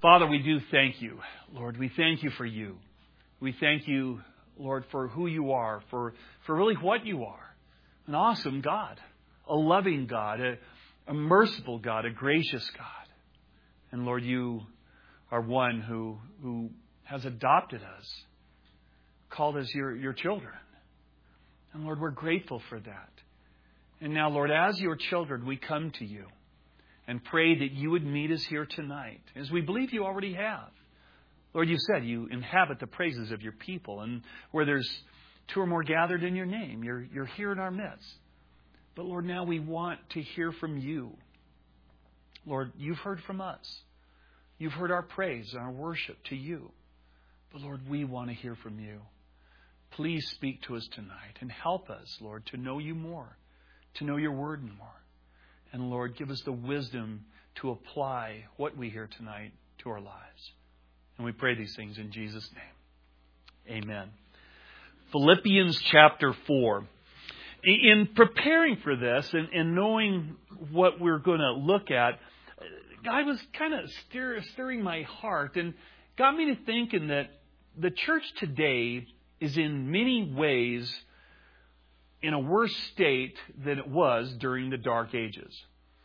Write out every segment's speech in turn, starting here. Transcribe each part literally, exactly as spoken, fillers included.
Father, we do thank you. Lord, we thank you for you. We thank you, Lord, for who you are, for, for really what you are. An awesome God, a loving God, a, a merciful God, a gracious God. And Lord, you are one who, who has adopted us, called us your, your children. And Lord, we're grateful for that. And now, Lord, as your children, we come to you and pray that you would meet us here tonight, as we believe you already have. Lord, you said you inhabit the praises of your people, and where there's two or more gathered in your name, you're, you're here in our midst. But Lord, now we want to hear from you. Lord, you've heard from us. You've heard our praise and our worship to you. But Lord, we want to hear from you. Please speak to us tonight and help us, Lord, to know you more, to know your word more. And Lord, give us the wisdom to apply what we hear tonight to our lives. And we pray these things in Jesus' name. Amen. Philippians chapter four. In preparing for this and, and knowing what we're going to look at, God was kind of stir, stirring my heart and got me to thinking that the church today is in many ways in a worse state than it was during the Dark Ages.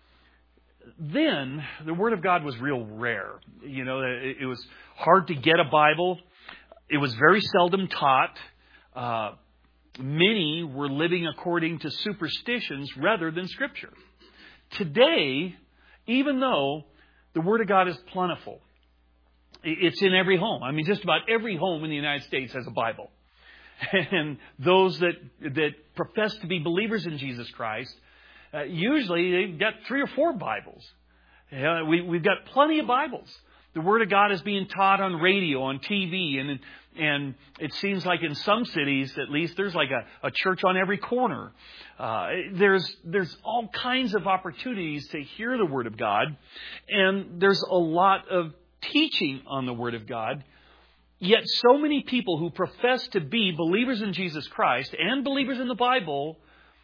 Then, the Word of God was real rare. You know, it, it was hard to get a Bible. It was very seldom taught. Uh, many were living according to superstitions rather than Scripture. Today, even though the Word of God is plentiful, it's in every home. I mean, just about every home in the United States has a Bible. And those that that profess to be believers in Jesus Christ, uh, usually they've got three or four Bibles. Uh, we, we've got plenty of Bibles. The Word of God is being taught on radio, on T V, and and it seems like in some cities, at least, there's like a, a church on every corner. Uh, there's there's all kinds of opportunities to hear the Word of God, and there's a lot of teaching on the Word of God. Yet so many people who profess to be believers in Jesus Christ and believers in the Bible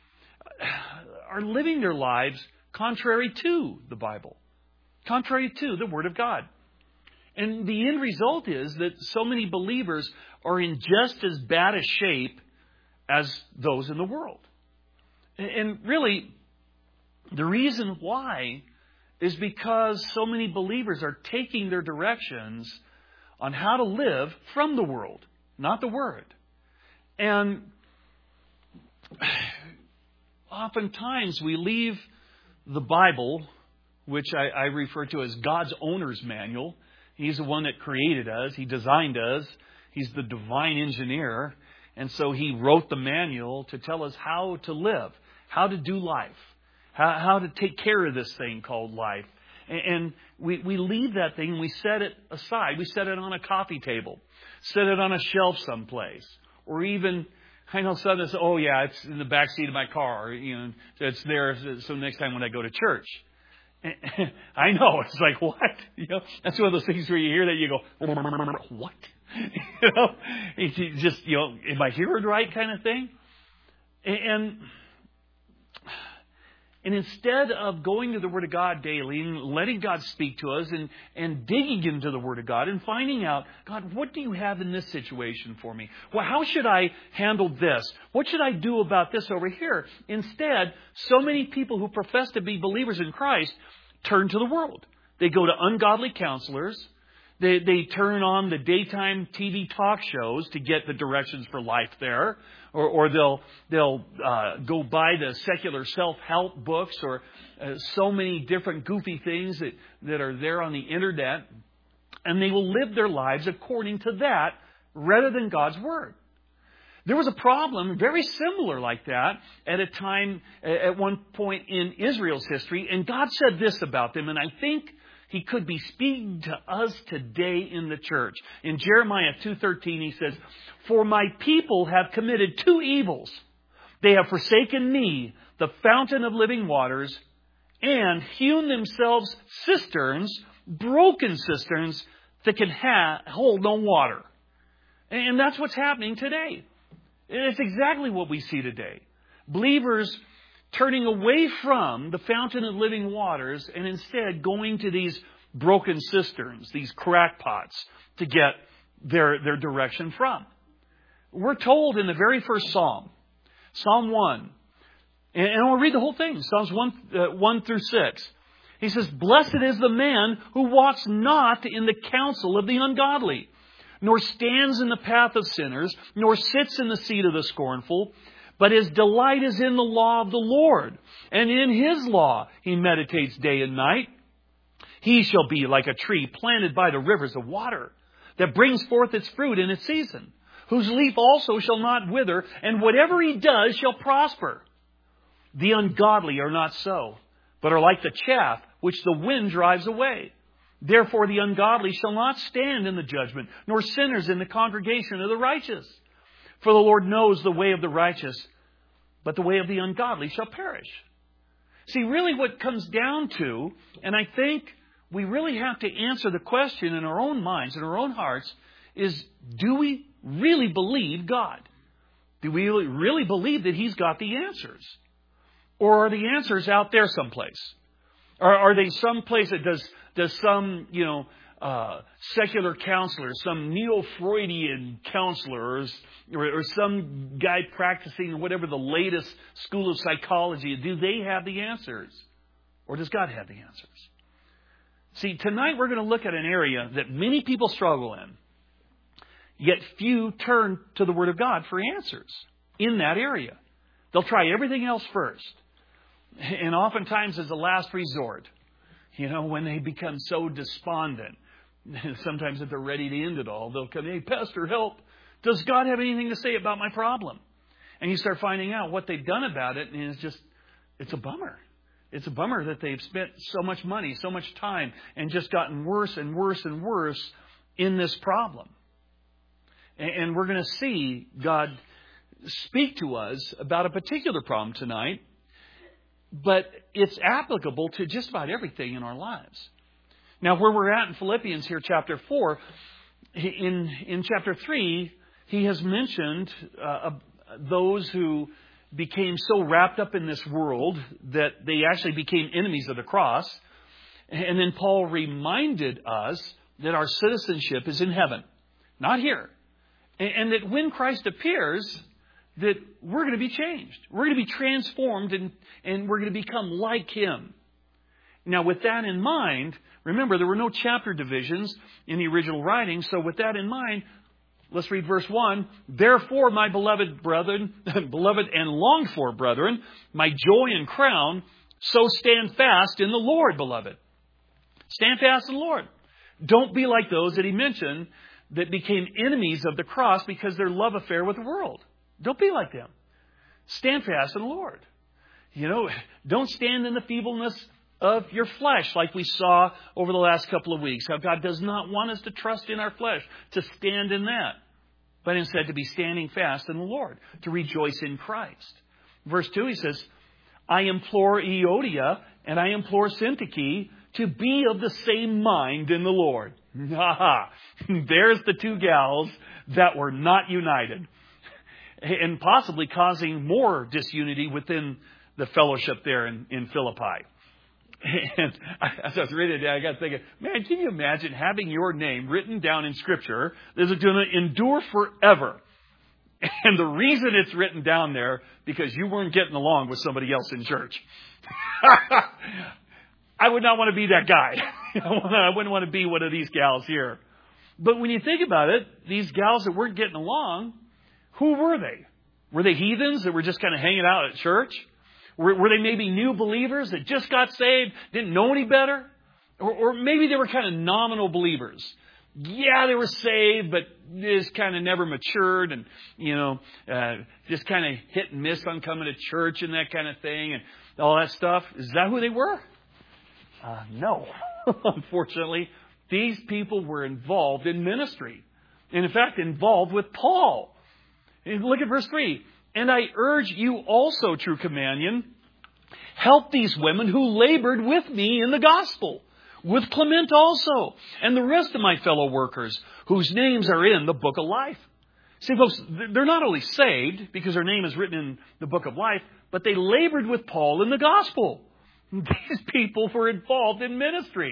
are living their lives contrary to the Bible, contrary to the Word of God. And the end result is that so many believers are in just as bad a shape as those in the world. And really, the reason why is because so many believers are taking their directions on how to live from the world, not the Word. And oftentimes we leave the Bible, which I, I refer to as God's owner's manual. He's the one that created us. He designed us. He's the divine engineer. And so He wrote the manual to tell us how to live, how to do life, how, how to take care of this thing called life. And we, we leave that thing and we set it aside. We set it on a coffee table, set it on a shelf someplace, or even, I know some that say, oh yeah, it's in the back seat of my car. You know, it's there. So next time when I go to church, I know it's like, what? You know, that's one of those things where you hear that you go, what? You know, it's just, you know, am I hearing right kind of thing? And And instead of going to the Word of God daily and letting God speak to us and, and digging into the Word of God and finding out, God, what do you have in this situation for me? Well, how should I handle this? What should I do about this over here? Instead, so many people who profess to be believers in Christ turn to the world. They go to ungodly counselors. They, they turn on the daytime T V talk shows to get the directions for life there. Or, or they'll they'll uh, go buy the secular self-help books or uh, so many different goofy things that, that are there on the internet. And they will live their lives according to that rather than God's Word. There was a problem very similar like that at a time, at one point in Israel's history. And God said this about them, and I think He could be speaking to us today in the church. In Jeremiah two thirteen, He says, "For my people have committed two evils. They have forsaken me, the fountain of living waters, and hewn themselves cisterns, broken cisterns that can ha- hold no water." And that's what's happening today. It's exactly what we see today. Believers turning away from the fountain of living waters and instead going to these broken cisterns, these crackpots, to get their, their direction from. We're told in the very first Psalm, Psalm one, and, and we'll read the whole thing, Psalms one, uh, one through six. He says, "Blessed is the man who walks not in the counsel of the ungodly, nor stands in the path of sinners, nor sits in the seat of the scornful, but his delight is in the law of the Lord, and in his law he meditates day and night. He shall be like a tree planted by the rivers of water, that brings forth its fruit in its season, whose leaf also shall not wither, and whatever he does shall prosper. The ungodly are not so, but are like the chaff which the wind drives away. Therefore the ungodly shall not stand in the judgment, nor sinners in the congregation of the righteous. For the Lord knows the way of the righteous, but the way of the ungodly shall perish." See, really what comes down to, and I think we really have to answer the question in our own minds, in our own hearts, is, do we really believe God? Do we really believe that He's got the answers? Or are the answers out there someplace? Or are they someplace that does, does some, you know, uh, secular counselor, some neo-Freudian counselor, or, or some guy practicing whatever the latest school of psychology, do they have the answers? Or does God have the answers? See, tonight we're going to look at an area that many people struggle in, yet few turn to the Word of God for answers in that area. They'll try everything else first. And oftentimes as a last resort, you know, when they become so despondent, sometimes if they're ready to end it all, they'll come, "Hey, Pastor, help. Does God have anything to say about my problem?" And you start finding out what they've done about it, and it's just, it's a bummer. It's a bummer that they've spent so much money, so much time, and just gotten worse and worse and worse in this problem. And we're going to see God speak to us about a particular problem tonight, but it's applicable to just about everything in our lives. Now, where we're at in Philippians here, chapter four, in, in chapter three, he has mentioned uh, those who became so wrapped up in this world that they actually became enemies of the cross. And then Paul reminded us that our citizenship is in heaven, not here. And, and that when Christ appears, that we're going to be changed. We're going to be transformed, and, and we're going to become like Him. Now, with that in mind, remember, there were no chapter divisions in the original writing. So with that in mind, let's read verse one. "Therefore, my beloved brethren, beloved and longed for brethren, my joy and crown, so stand fast in the Lord, beloved." Stand fast in the Lord. Don't be like those that he mentioned that became enemies of the cross because their love affair with the world. Don't be like them. Stand fast in the Lord. You know, don't stand in the feebleness of your flesh like we saw over the last couple of weeks. How God does not want us to trust in our flesh, to stand in that, but instead to be standing fast in the Lord, to rejoice in Christ. Verse two, he says, "I implore Euodia and I implore Syntyche to be of the same mind in the Lord." Ha There's the two gals that were not united, and possibly causing more disunity within the fellowship there in, in Philippi. And as I was reading it, I got thinking, man, can you imagine having your name written down in Scripture that is going to endure forever? And the reason it's written down there, because you weren't getting along with somebody else in church. I would not want to be that guy. I wouldn't want to be one of these gals here. But when you think about it, these gals that weren't getting along, who were they? Were they heathens that were just kind of hanging out at church? Were, were they maybe new believers that just got saved, didn't know any better? Or, or maybe they were kind of nominal believers. Yeah, they were saved, but just kind of never matured and, you know, uh, just kind of hit and miss on coming to church and that kind of thing and all that stuff. Is that who they were? Uh, no. Unfortunately, these people were involved in ministry. And in fact, involved with Paul. And look at verse three. "And I urge you also, true companion, help these women who labored with me in the gospel, with Clement also, and the rest of my fellow workers, whose names are in the book of life." See, folks, they're not only saved because their name is written in the book of life, but they labored with Paul in the gospel. These people were involved in ministry.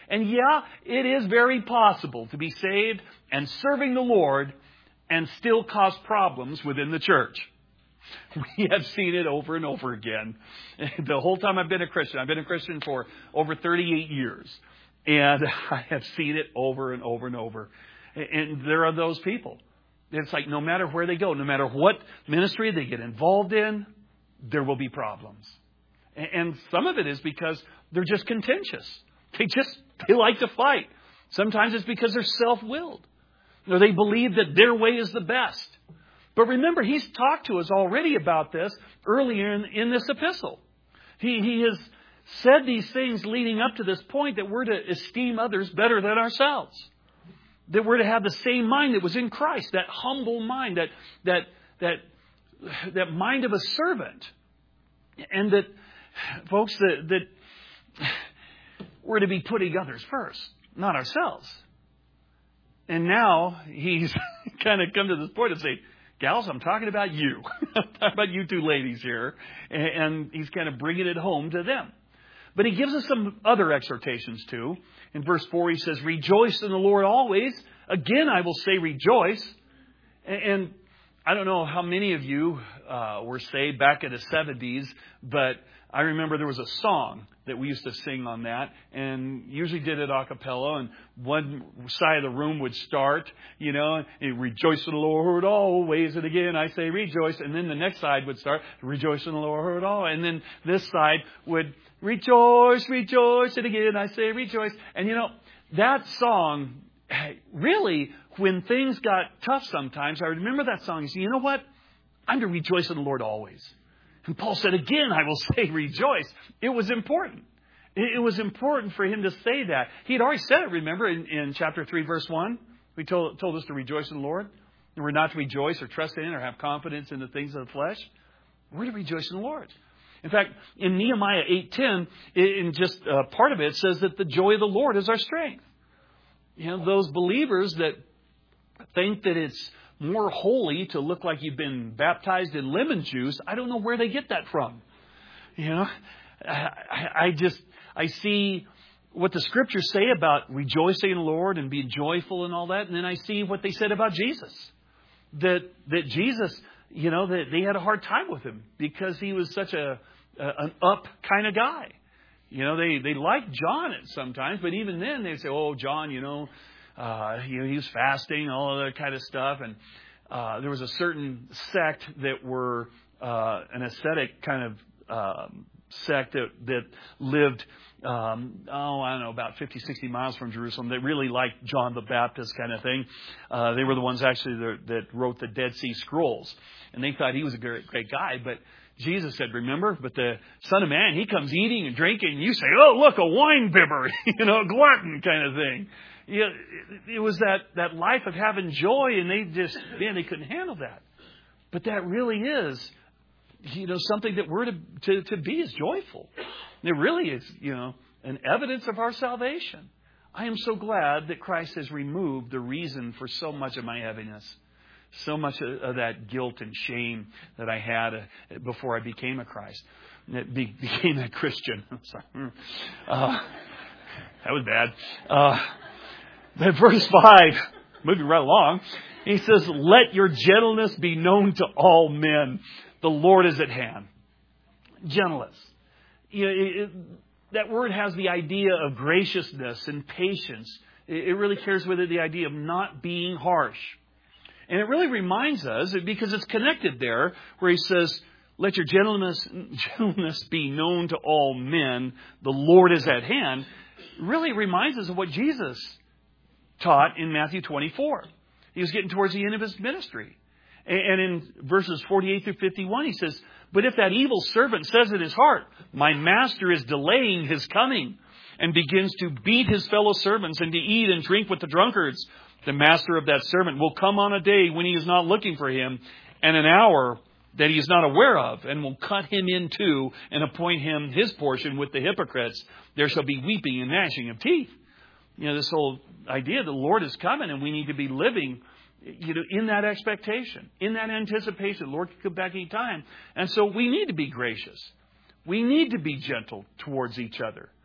And yeah, it is very possible to be saved and serving the Lord and still cause problems within the church. We have seen it over and over again. The whole time I've been a Christian, I've been a Christian for over thirty-eight years. And I have seen it over and over and over. And there are those people. It's like no matter where they go, no matter what ministry they get involved in, there will be problems. And some of it is because they're just contentious. They just, they like to fight. Sometimes it's because they're self-willed. Or they believe that their way is the best. But remember, he's talked to us already about this earlier in, in this epistle. He, he has said these things leading up to this point that we're to esteem others better than ourselves. That we're to have the same mind that was in Christ, that humble mind, that that that that mind of a servant. And that, folks, that, that we're to be putting others first, not ourselves. And now he's kind of come to this point of saying, gals, I'm talking about you. I'm talking about you two ladies here. And he's kind of bringing it home to them. But he gives us some other exhortations too. In verse four, he says, rejoice in the Lord always. Again, I will say rejoice. And I don't know how many of you uh, were saved back in the seventies, but I remember there was a song that we used to sing on that, and usually did it a cappella, and one side of the room would start, you know, and rejoice in the Lord always, and again I say rejoice, and then the next side would start, rejoice in the Lord always, and then this side would rejoice, rejoice, and again I say rejoice. And you know, that song, really, when things got tough sometimes, I remember that song, and say, you know what? I'm to rejoice in the Lord always. And Paul said, again, I will say rejoice. It was important. It was important for him to say that. He had already said it, remember, in, in chapter three, verse one. He told, told us to rejoice in the Lord. And we're not to rejoice or trust in or have confidence in the things of the flesh. We're to rejoice in the Lord. In fact, in Nehemiah eight ten, in just uh, part of it, it says that the joy of the Lord is our strength. You know, those believers that think that it's more holy to look like you've been baptized in lemon juice, I don't know where they get that from. You know, I, I just, I see what the scriptures say about rejoicing in the Lord and being joyful and all that. And then I see what they said about Jesus. That, that Jesus, you know, that they had a hard time with him because he was such a, a an up kind of guy. You know, they, they liked John at sometimes, but even then they say, oh, John, you know, Uh, you know, he was fasting, all of that kind of stuff. And uh, there was a certain sect that were uh, an ascetic kind of um, sect that, that lived, um, oh, I don't know, about fifty, sixty miles from Jerusalem. They really liked John the Baptist kind of thing. Uh, they were the ones actually that, that wrote the Dead Sea Scrolls. And they thought he was a great, great guy. But Jesus said, remember, but the Son of Man, he comes eating and drinking. And you say, oh, look, a wine bibber, you know, a glutton kind of thing. You know, it was that, that life of having joy, and they just, man, they couldn't handle that. But that really is, you know, something that we're to, to, to be is joyful. And it really is, you know, an evidence of our salvation. I am so glad that Christ has removed the reason for so much of my heaviness, so much of, of that guilt and shame that I had uh, before I became a Christ, be, became a Christian. I'm sorry. Uh, that was bad. Uh, But verse five, moving right along, he says, let your gentleness be known to all men. The Lord is at hand. Gentleness. You know, it, it, that word has the idea of graciousness and patience. It, it really carries with it the idea of not being harsh. And it really reminds us, because it's connected there, where he says, let your gentleness, gentleness be known to all men. The Lord is at hand. It really reminds us of what Jesus taught in Matthew twenty-four. He was getting towards the end of his ministry. And in verses forty-eight through fifty-one, he says, but if that evil servant says in his heart, my master is delaying his coming, and begins to beat his fellow servants and to eat and drink with the drunkards, the master of that servant will come on a day when he is not looking for him, and an hour that he is not aware of, and will cut him in two and appoint him his portion with the hypocrites. There shall be weeping and gnashing of teeth. You know, this whole idea the Lord is coming, and we need to be living, you know, in that expectation, in that anticipation. The Lord could come back any time. And so we need to be gracious. We need to be gentle towards each other.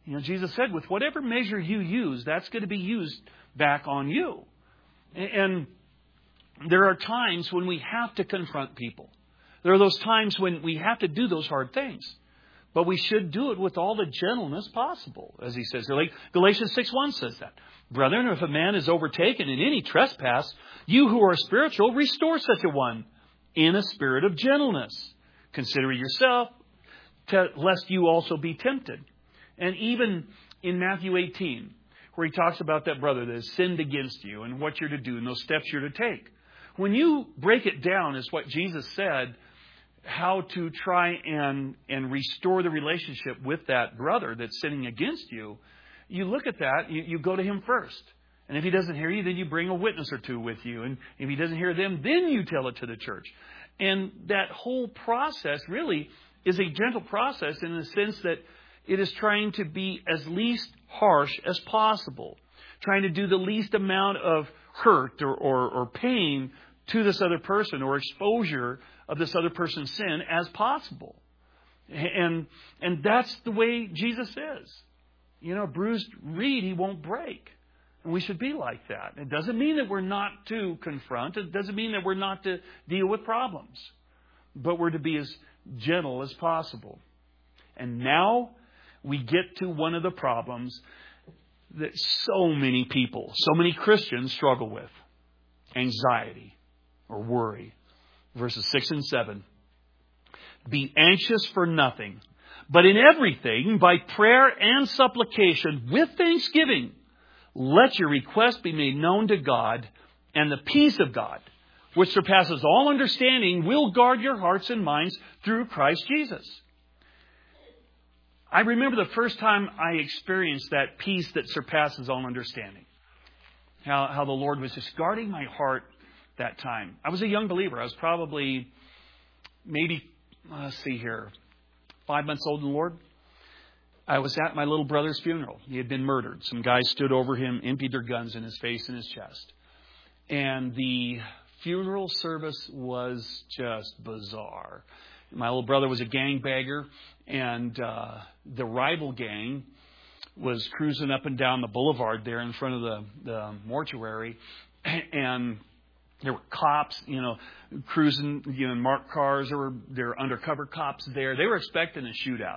You know, Jesus said, with whatever measure you use, that's going to be used back on you. And there are times when we have to confront people. There are those times when we have to do those hard things. But we should do it with all the gentleness possible, as he says. Like Galatians six one says that. Brethren, if a man is overtaken in any trespass, you who are spiritual, restore such a one in a spirit of gentleness. Consider yourself, to, lest you also be tempted. And even in Matthew eighteen, where he talks about that brother that has sinned against you and what you're to do and those steps you're to take. When you break it down as what Jesus said, how to try and, and restore the relationship with that brother that's sinning against you, you look at that, you, you go to him first. And if he doesn't hear you, then you bring a witness or two with you. And if he doesn't hear them, then you tell it to the church. And that whole process really is a gentle process in the sense that it is trying to be as least harsh as possible. Trying to do the least amount of hurt or, or, or pain to this other person or exposure of this other person's sin as possible. And, and that's the way Jesus is. You know, a bruised reed he won't break. And we should be like that. It doesn't mean that we're not to confront. It doesn't mean that we're not to deal with problems. But we're to be as gentle as possible. And now we get to one of the problems that so many people, so many Christians struggle with. Anxiety or worry. Verses six and seven. Be anxious for nothing, but in everything, by prayer and supplication, with thanksgiving, let your request be made known to God, and the peace of God, which surpasses all understanding, will guard your hearts and minds through Christ Jesus. I remember the first time I experienced that peace that surpasses all understanding. How, how the Lord was just guarding my heart that time. I was a young believer. I was probably maybe, let's see here, five months old in the Lord. I was at my little brother's funeral. He had been murdered. Some guys stood over him, emptied their guns in his face and his chest. And the funeral service was just bizarre. My little brother was a gangbanger, and uh, the rival gang was cruising up and down the boulevard there in front of the, the mortuary, and there were cops, you know, cruising, you know, in marked cars. There were there were undercover cops there. They were expecting a shootout.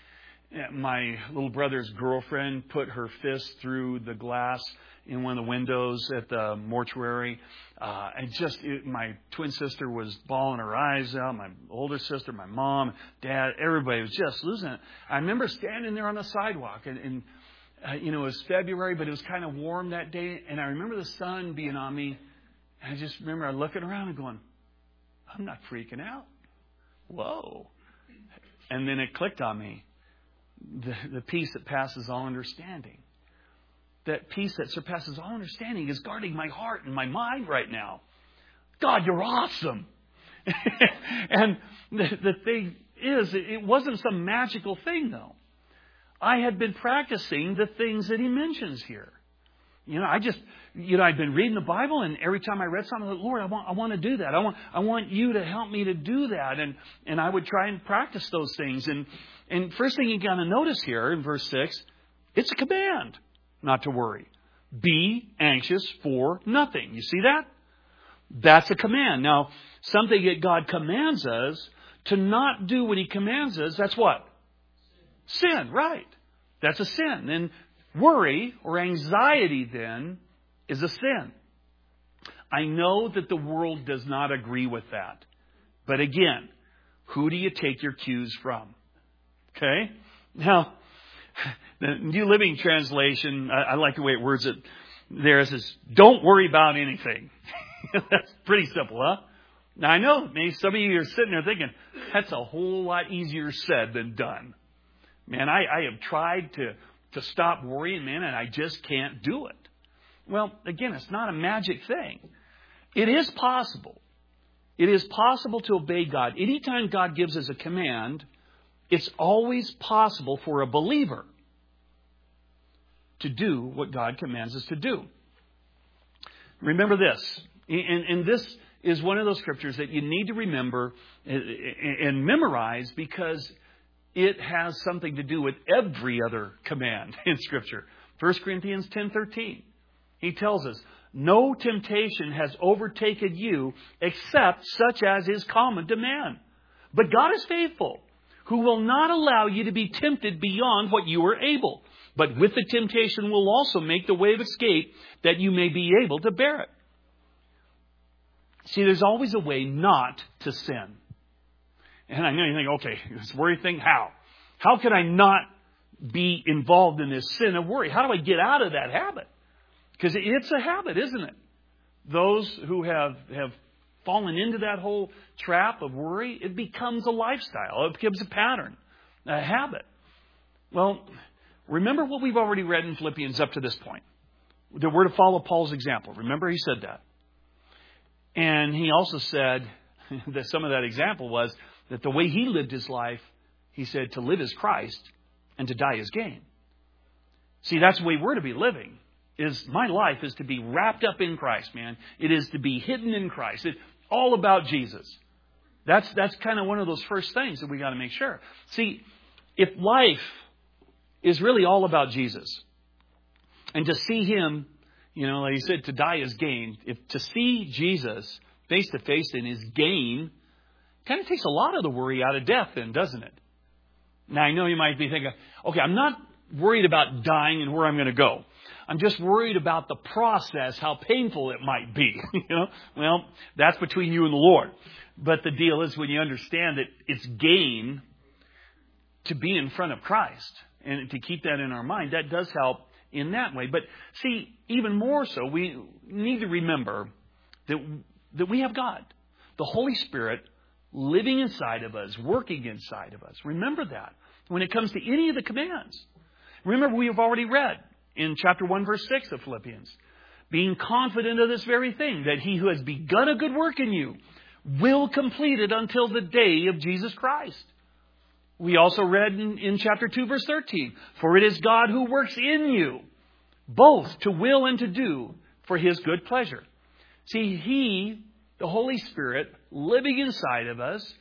My little brother's girlfriend put her fist through the glass in one of the windows at the mortuary. Uh, and just, it, my twin sister was bawling her eyes out. My older sister, my mom, dad, everybody was just losing it. I remember standing there on the sidewalk, and, and uh, you know, it was February, but it was kind of warm that day. And I remember the sun being on me. And I just remember looking around and going, I'm not freaking out. Whoa. And then it clicked on me. The, the peace that passes all understanding. That peace that surpasses all understanding is guarding my heart and my mind right now. God, you're awesome. And the, the thing is, it wasn't some magical thing, though. I had been practicing the things that he mentions here. You know, I just, you know, I'd been reading the Bible, and every time I read something, I thought, Lord, I want, I want to do that. I want, I want you to help me to do that. And, and I would try and practice those things. And, and first thing you got to notice here in verse six, it's a command not to worry. Be anxious for nothing. You see that? That's a command. Now, something that God commands us to not do what he commands us, that's what? Sin, right. That's a sin. And worry or anxiety then is a sin. I know that the world does not agree with that. But again, who do you take your cues from? Okay? Now, the New Living Translation, I, I like the way it words it there. It says, don't worry about anything. That's pretty simple, huh? Now, I know maybe some of you are sitting there thinking, that's a whole lot easier said than done. Man, I, I have tried to, to stop worrying, man, and I just can't do it. Well, again, it's not a magic thing. It is possible. It is possible to obey God. Anytime God gives us a command, it's always possible for a believer to do what God commands us to do. Remember this, and, and this is one of those scriptures that you need to remember and memorize, because it has something to do with every other command in Scripture. First Corinthians ten thirteen. He tells us, no temptation has overtaken you except such as is common to man. But God is faithful, who will not allow you to be tempted beyond what you are able. But with the temptation will also make the way of escape that you may be able to bear it. See, there's always a way not to sin. And I know you think, okay, this worry thing, how? How can I not be involved in this sin of worry? How do I get out of that habit? Because it's a habit, isn't it? Those who have, have fallen into that whole trap of worry, it becomes a lifestyle. It becomes a pattern, a habit. Well, remember what we've already read in Philippians up to this point. That we're to follow Paul's example. Remember he said that. And he also said that some of that example was that the way he lived his life, he said to live is Christ and to die is gain. See, that's the way we're to be living. Is my life is to be wrapped up in Christ, man. It is to be hidden in Christ. It's all about Jesus. That's that's kind of one of those first things that we got to make sure. See, if life is really all about Jesus, and to see Him, you know, like he said, to die is gain. If to see Jesus face to face in is gain, kind of takes a lot of the worry out of death, then, doesn't it? Now I know you might be thinking, okay, I'm not worried about dying and where I'm going to go. I'm just worried about the process, how painful it might be. You know, well, that's between you and the Lord. But the deal is when you understand that it's gain to be in front of Christ and to keep that in our mind, that does help in that way. But see, even more so, we need to remember that that we have God, the Holy Spirit, living inside of us, working inside of us. Remember that when it comes to any of the commands. Remember, we have already read in chapter one, verse six of Philippians, being confident of this very thing, that he who has begun a good work in you will complete it until the day of Jesus Christ. We also read in, in chapter two, verse thirteen, for it is God who works in you, both to will and to do for His good pleasure. See, He, the Holy Spirit, living inside of us,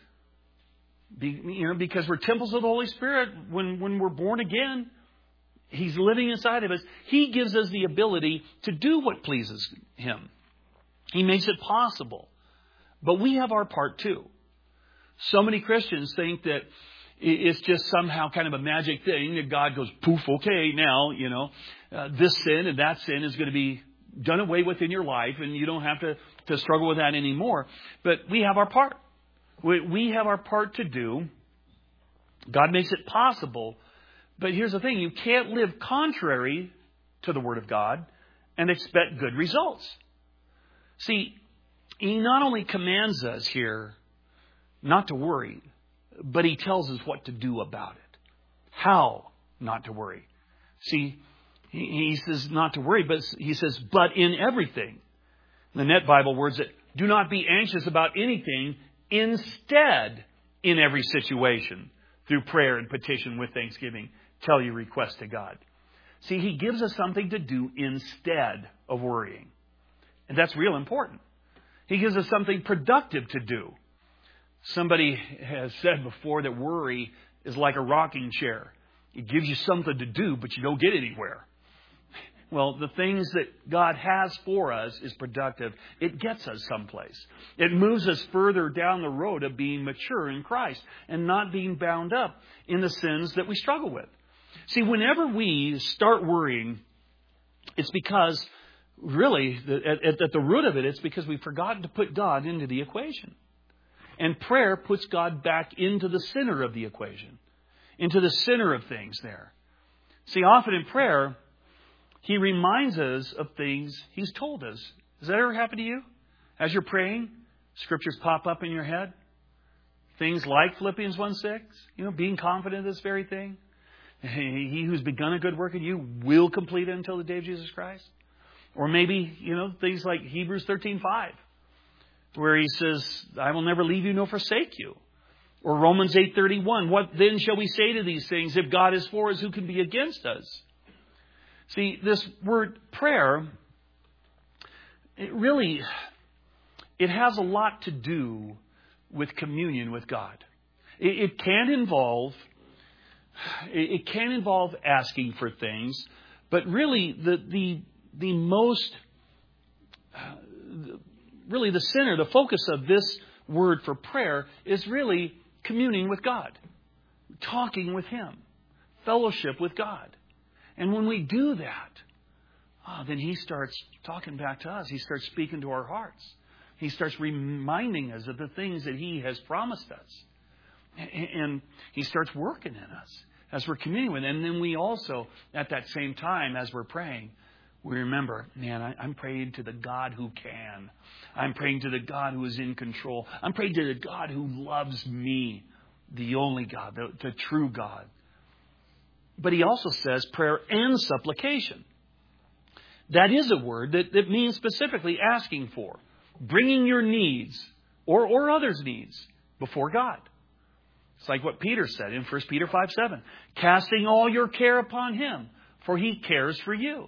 be, you know, because we're temples of the Holy Spirit when, when we're born again, He's living inside of us. He gives us the ability to do what pleases Him. He makes it possible. But we have our part too. So many Christians think that it's just somehow kind of a magic thing that God goes, poof, okay, now, you know, uh, this sin and that sin is going to be done away with in your life and you don't have to, to struggle with that anymore. But we have our part. We, we have our part to do. God makes it possible. But here's the thing, you can't live contrary to the Word of God and expect good results. See, He not only commands us here not to worry, but He tells us what to do about it. How not to worry. See, He says not to worry, but He says, but in everything. The Net Bible words it, do not be anxious about anything, instead, in every situation, through prayer and petition with thanksgiving, tell your request to God. See, He gives us something to do instead of worrying. And that's real important. He gives us something productive to do. Somebody has said before that worry is like a rocking chair. It gives you something to do, but you don't get anywhere. Well, the things that God has for us is productive. It gets us someplace. It moves us further down the road of being mature in Christ and not being bound up in the sins that we struggle with. See, whenever we start worrying, it's because, really, at, at the root of it, it's because we've forgotten to put God into the equation. And prayer puts God back into the center of the equation, into the center of things there. See, often in prayer, He reminds us of things He's told us. Does that ever happen to you? As you're praying, scriptures pop up in your head. Things like Philippians one six, you know, being confident of this very thing. He who's begun a good work in you will complete it until the day of Jesus Christ. Or maybe, you know, things like Hebrews thirteen five, where He says, I will never leave you nor forsake you. Or Romans eight thirty-one, what then shall we say to these things? If God is for us, who can be against us? See, this word prayer, it really, it has a lot to do with communion with God. It, it can involve It, it can involve asking for things, but really the the the most, uh, really the center, the focus of this word for prayer is really communing with God, talking with Him, fellowship with God. And when we do that, oh, then He starts talking back to us. He starts speaking to our hearts. He starts reminding us of the things that He has promised us. And He starts working in us as we're communing with Him. And then we also, at that same time, as we're praying, we remember, man, I, I'm praying to the God who can. I'm praying to the God who is in control. I'm praying to the God who loves me, the only God, the, the true God. But He also says prayer and supplication. That is a word that, that means specifically asking for, bringing your needs or, or others' needs before God. It's like what Peter said in First Peter five seven. Casting all your care upon Him, for He cares for you.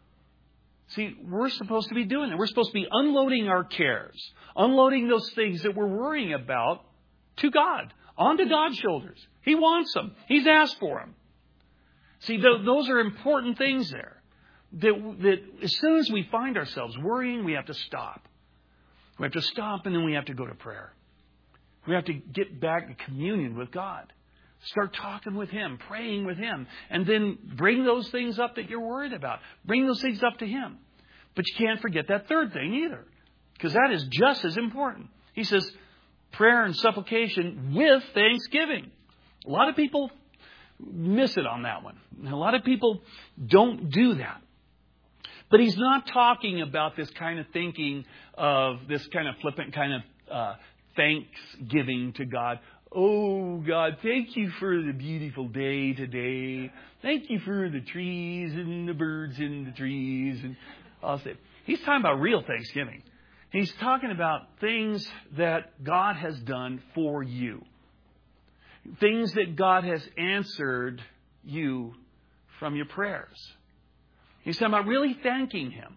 See, we're supposed to be doing that. We're supposed to be unloading our cares, unloading those things that we're worrying about to God, onto God's shoulders. He wants them. He's asked for them. See, th- those are important things there. That, that as soon as we find ourselves worrying, we have to stop. We have to stop and then we have to go to prayer. We have to get back to communion with God. Start talking with Him, praying with Him, and then bring those things up that you're worried about. Bring those things up to Him. But you can't forget that third thing either, because that is just as important. He says prayer and supplication with thanksgiving. A lot of people miss it on that one. A lot of people don't do that. But He's not talking about this kind of thinking of this kind of flippant kind of uh, thanksgiving to God. Oh, God, thank you for the beautiful day today. Thank you for the trees and the birds in the trees. And I'll say, He's talking about real thanksgiving. He's talking about things that God has done for you. Things that God has answered you from your prayers. He's talking about really thanking Him.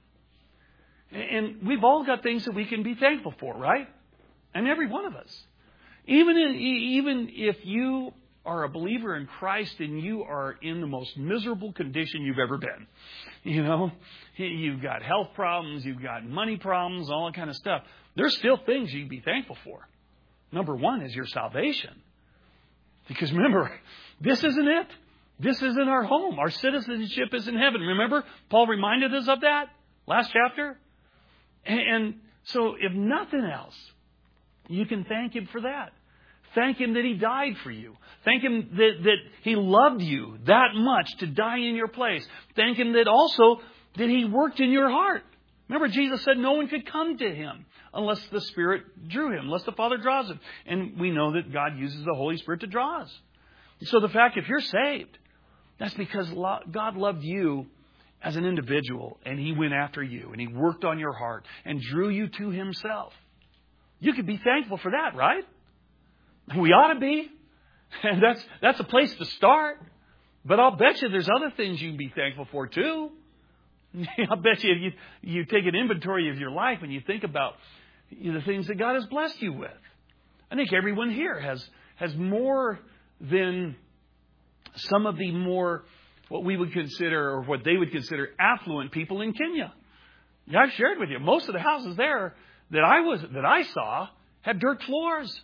And we've all got things that we can be thankful for, right? And every one of us. Even in, even if you are a believer in Christ and you are in the most miserable condition you've ever been. You know, you've got health problems, you've got money problems, all that kind of stuff. There's still things you can be thankful for. Number one is your salvation. Because remember, this isn't it. This isn't our home. Our citizenship is in heaven. Remember, Paul reminded us of that last chapter. And so if nothing else, you can thank Him for that. Thank Him that He died for you. Thank Him that, that He loved you that much to die in your place. Thank Him that also that He worked in your heart. Remember, Jesus said no one could come to Him unless the Spirit drew him, unless the Father draws him. And we know that God uses the Holy Spirit to draw us. So the fact, if you're saved, that's because God loved you as an individual, and He went after you, and He worked on your heart and drew you to Himself. You could be thankful for that, right? We ought to be. And that's that's a place to start. But I'll bet you there's other things you can be thankful for too. I'll bet you if you, you take an inventory of your life and you think about you know, the things that God has blessed you with. I think everyone here has has more than some of the more, what we would consider, or what they would consider affluent people in Kenya. Yeah, I've shared with you, most of the houses there that I was that I saw had dirt floors.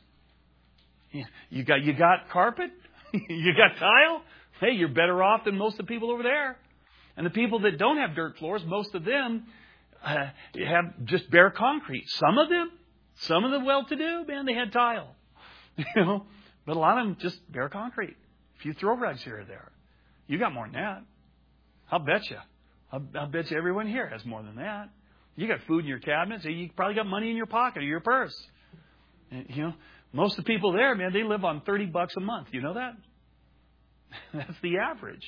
You got you got carpet, you got tile. Hey, you're better off than most of the people over there. And the people that don't have dirt floors, most of them uh, have just bare concrete. Some of them, some of the well-to-do, man, they had tile. You know, but a lot of them just bare concrete. A few throw rugs here or there. You got more than that. I'll bet you. I'll, I'll bet you everyone here has more than that. You got food in your cabinets. You probably got money in your pocket or your purse. And, you know, most of the people there, man, they live on thirty bucks a month. You know that? That's the average.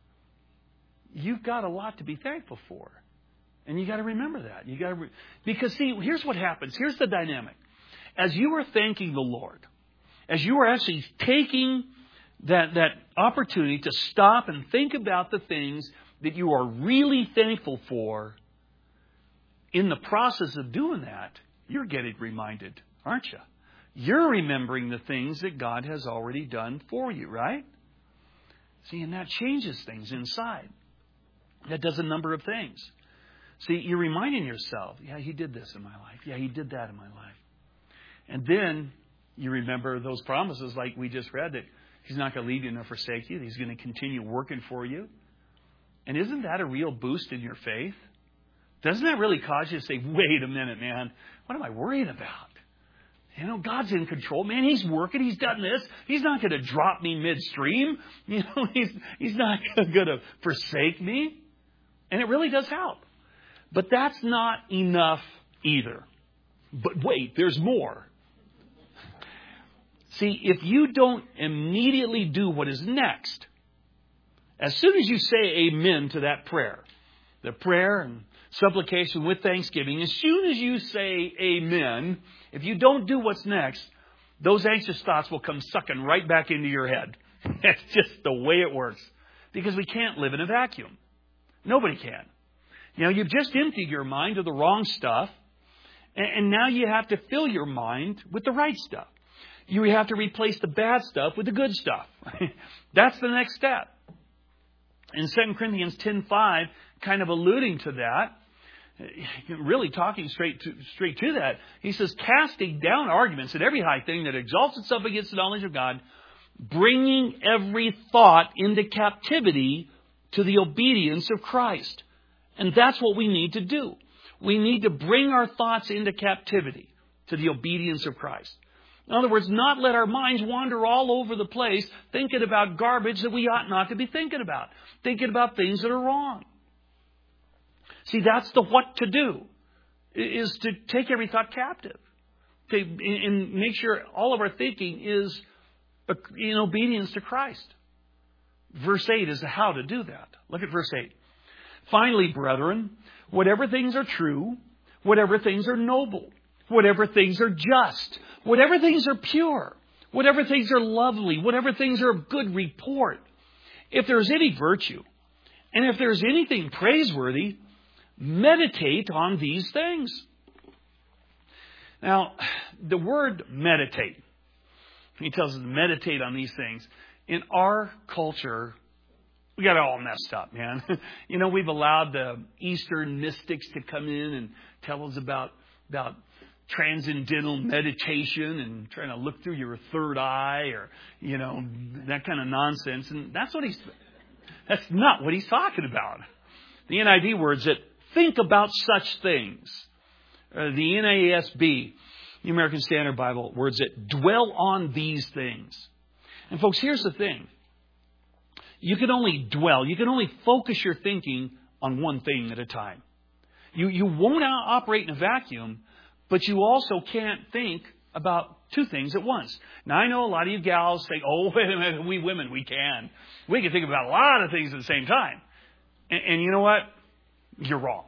You've got a lot to be thankful for. And you got to remember that. You got to re- because see, here's what happens. Here's the dynamic. As you are thanking the Lord, as you are actually taking that, that opportunity to stop and think about the things that you are really thankful for, in the process of doing that, you're getting reminded, aren't you? You're remembering the things that God has already done for you, right? See, and that changes things inside. That does a number of things. See, you're reminding yourself, yeah, He did this in my life. Yeah, He did that in my life. And then you remember those promises like we just read, that He's not going to leave you nor forsake you. He's going to continue working for you. And isn't that a real boost in your faith? Doesn't that really cause you to say, wait a minute, man, what am I worried about? You know, God's in control. Man, He's working. He's done this. He's not going to drop me midstream. You know, He's, he's not going to forsake me. And it really does help. But that's not enough either. But wait, there's more. See, if you don't immediately do what is next, as soon as you say amen to that prayer, the prayer and supplication with thanksgiving, as soon as you say amen, if you don't do what's next, those anxious thoughts will come sucking right back into your head. That's just the way it works. Because we can't live in a vacuum. Nobody can. You know, you've just emptied your mind of the wrong stuff, and now you have to fill your mind with the right stuff. You have to replace the bad stuff with the good stuff. That's the next step. In Second Corinthians ten five, kind of alluding to that, really talking straight to, straight to that, he says, casting down arguments and every high thing that exalts itself against the knowledge of God, bringing every thought into captivity to the obedience of Christ. And that's what we need to do. We need to bring our thoughts into captivity to the obedience of Christ. In other words, not let our minds wander all over the place thinking about garbage that we ought not to be thinking about. Thinking about things that are wrong. See, that's the what to do. Is to take every thought captive. To, and make sure all of our thinking is in obedience to Christ. Verse eight is the how to do that. Look at verse eight. Finally, brethren, whatever things are true, whatever things are noble, whatever things are just, whatever things are pure, whatever things are lovely, whatever things are of good report, if there's any virtue, and if there's anything praiseworthy, meditate on these things. Now, the word meditate, he tells us to meditate on these things. In our culture, we got it all messed up, man. You know, we've allowed the Eastern mystics to come in and tell us about, about transcendental meditation and trying to look through your third eye or, you know, that kind of nonsense. And that's what he's, that's not what he's talking about. The N I V words that think about such things. Uh, the N A S B, the American Standard Bible, words that dwell on these things. And folks, here's the thing. You can only dwell, you can only focus your thinking on one thing at a time. You, you won't operate in a vacuum, but you also can't think about two things at once. Now, I know a lot of you gals say, oh, wait a minute, we women, we can. We can think about a lot of things at the same time. And, and you know what? You're wrong.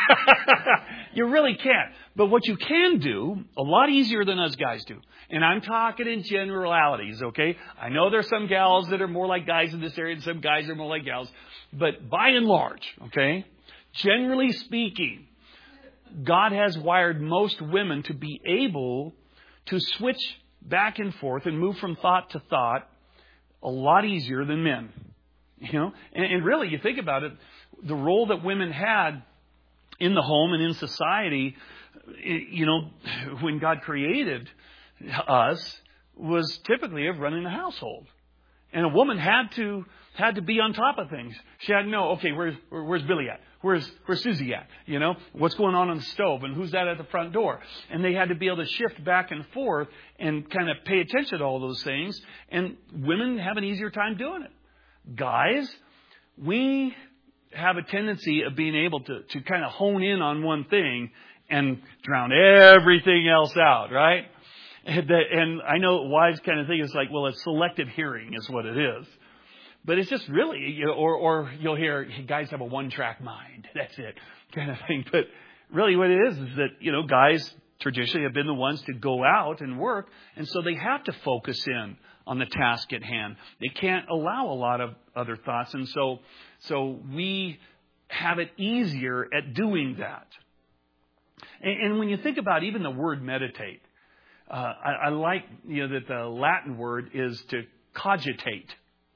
You really can't. But what you can do, a lot easier than us guys do, and I'm talking in generalities, okay? I know there's some gals that are more like guys in this area and some guys are more like gals. But by and large, okay, generally speaking, God has wired most women to be able to switch back and forth and move from thought to thought a lot easier than men. You know, and, and really, you think about it, the role that women had in the home and in society, you know, when God created us, was typically of running the household. And a woman had to had to be on top of things. She had to know, okay, where's where's Billy at? Where's where's Susie at? You know, what's going on on the stove and who's that at the front door? And they had to be able to shift back and forth and kind of pay attention to all those things. And women have an easier time doing it. Guys, we have a tendency of being able to, to kind of hone in on one thing and drown everything else out, right? And, and I know wives kind of think it's like, well, it's selective hearing is what it is. But it's just really, you know, or, or you'll hear guys have a one-track mind. That's it, kind of thing. But really what it is is that, you know, guys traditionally have been the ones to go out and work. And so they have to focus in on the task at hand. They can't allow a lot of other thoughts. And so, so we have it easier at doing that. And, and when you think about even the word meditate, uh, I, I like, you know, that the Latin word is to cogitate.